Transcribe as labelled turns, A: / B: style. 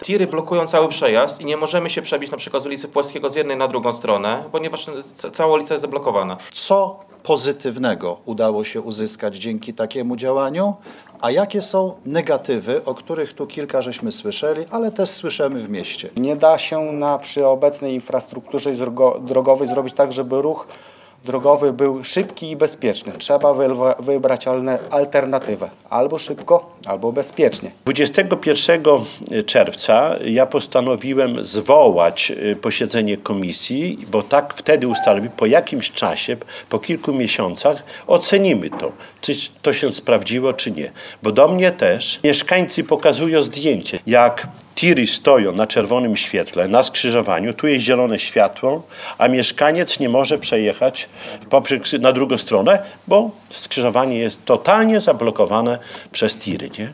A: Tiry blokują cały przejazd i nie możemy się przebić na przykład z ulicy Płockiego z jednej na drugą stronę, ponieważ cała ulica jest zablokowana.
B: Co pozytywnego udało się uzyskać dzięki takiemu działaniu, a jakie są negatywy, o których tu kilka żeśmy słyszeli, ale też słyszymy w mieście?
C: Nie da się przy obecnej infrastrukturze drogowej zrobić tak, żeby ruch drogowy był szybki i bezpieczny. Trzeba wybrać alternatywę. Albo szybko, albo bezpiecznie.
D: 21 czerwca ja postanowiłem zwołać posiedzenie komisji, bo tak wtedy ustaliłem, po jakimś czasie, po kilku miesiącach ocenimy to, czy to się sprawdziło, czy nie. Bo do mnie też mieszkańcy pokazują zdjęcie, jak tiry stoją na czerwonym świetle, na skrzyżowaniu, tu jest zielone światło, a mieszkaniec nie może przejechać na drugą stronę, bo skrzyżowanie jest totalnie zablokowane przez tiry, nie?